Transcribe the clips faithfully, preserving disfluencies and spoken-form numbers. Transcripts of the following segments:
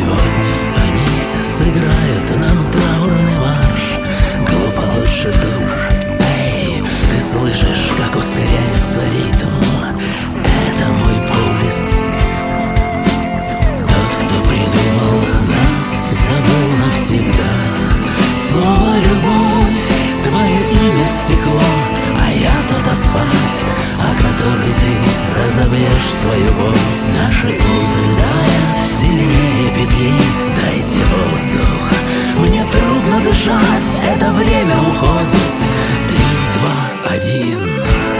Сегодня они сыграют нам траурный марш. Глупо лучше душ. Эй, ты слышишь, как ускоряется ритм? Это мой пульс. Тот, кто придумал нас, забыл навсегда. Слово «любовь», твое имя стекло, а я тот асфальт, о который ты разобьешь свою боль. Наши узы давят сильнее петли. Дайте воздух, мне трудно дышать, это время уходит. Три, два, один.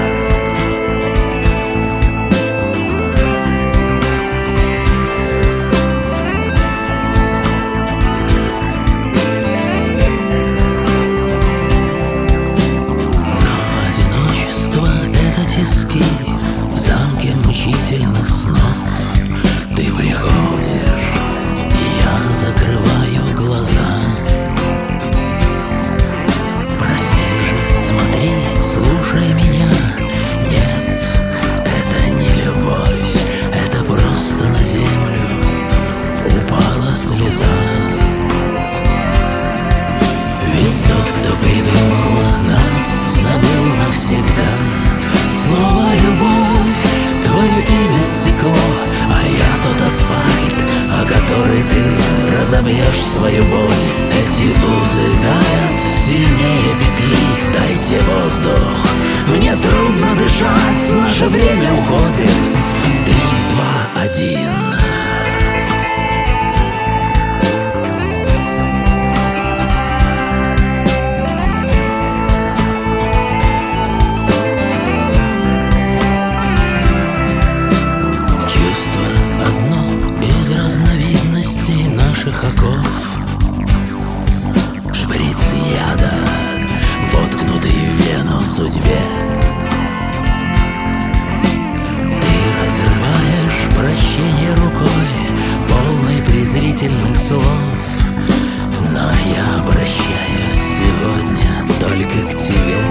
Тиски в замке мучительных снов. Ты приходишь, и я закрываю глаза. Проси же, смотри, слушай меня. Нет, это не любовь, это просто на землю упала слеза. Ведь тот, кто придумал нас, забыл навсегда. Слово «любовь», твое имя стекло, а я тот асфальт, о который ты разобьешь свою боль. Эти узы давят сильнее петли. Дайте воздух, мне трудно дышать, наше время уходит. Три, два, один. Наших оков шприц яда, воткнутый в вену судьбе. Ты разрываешь прощение рукой, полной презрительных слов. Но я обращаюсь сегодня только к тебе.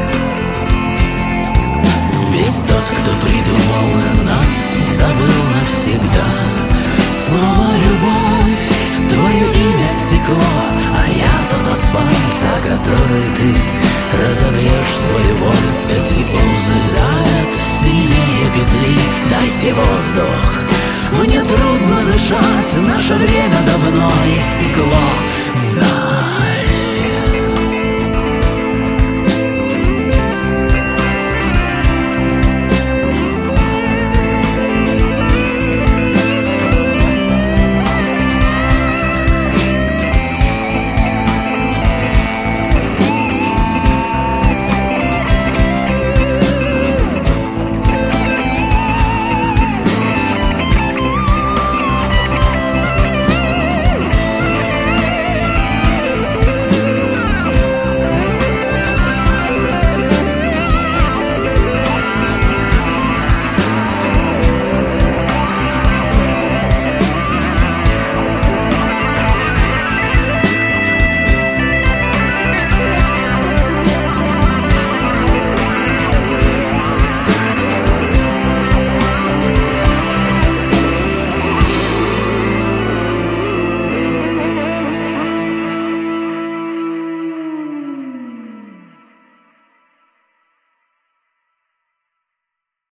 Ведь тот, кто придумал нас, забыл навсегда. Слово «любовь», твое имя стекло, а я тот асфальт, о который ты разобьешь свою боль. Эти узы давят сильнее петли. Дайте воздух, мне трудно дышать, наше время давно истекло.